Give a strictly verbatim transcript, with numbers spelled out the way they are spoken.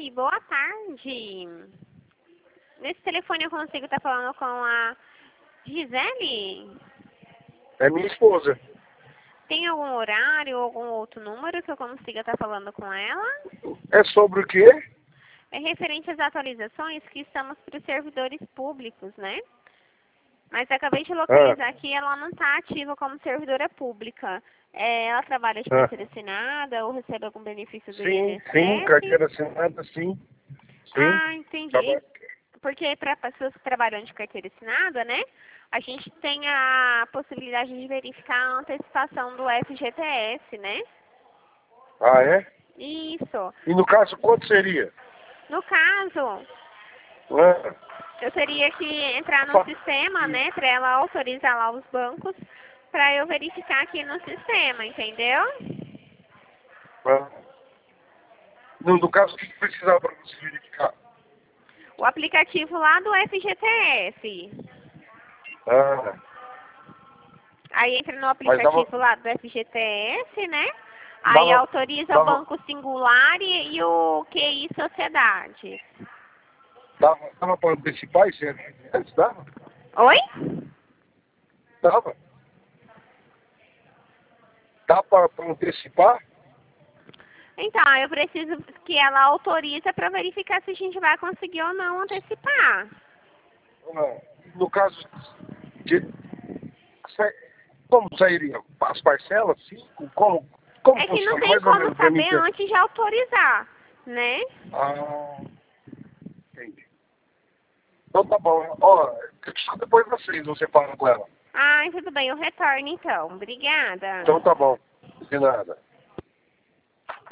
Oi, boa tarde. Nesse telefone eu consigo estar falando com a Gisele? É minha esposa. Tem algum horário ou algum outro número que eu consiga estar falando com ela? É sobre o quê? É referente às atualizações que estamos para os servidores públicos, né? Mas acabei de localizar Ah, aqui, ela não está ativa como servidora pública. É, ela trabalha de ah. carteira assinada ou recebe algum benefício do Sim, sim, I N S S? carteira assinada, sim. Sim. Ah, entendi. Trabalho. Porque para pessoas que trabalham de carteira assinada, né? A gente tem a possibilidade de verificar a antecipação do F G T S, né? Ah, é? Isso. E no caso, quanto seria? No caso, Ah, eu teria que entrar no fa- sistema, né? Para ela autorizar lá os bancos, para eu verificar aqui no sistema, entendeu? ah. No, no caso, o que que precisava para você verificar? O aplicativo lá do F G T S. Ah, Aí entra no mas dava, aplicativo lá do F G T S, né? Aí dava, autoriza o dava, banco singular e, e o Q I Sociedade. dava, dava para antecipar isso antes? Dava? Oi? Dava. Dá para antecipar? Então, eu preciso que ela autorize para verificar se a gente vai conseguir ou não antecipar. Ah, no caso, de, sa- como sairia? As parcelas? Sim? Como, como É que não funciona? tem Mais ou como menos para mim saber entender. antes de autorizar, né? Ah, entendi. Então tá bom. Ó, só depois das seis você fala com ela. Ah, tudo bem, eu retorno então. Obrigada. Então tá bom. De nada.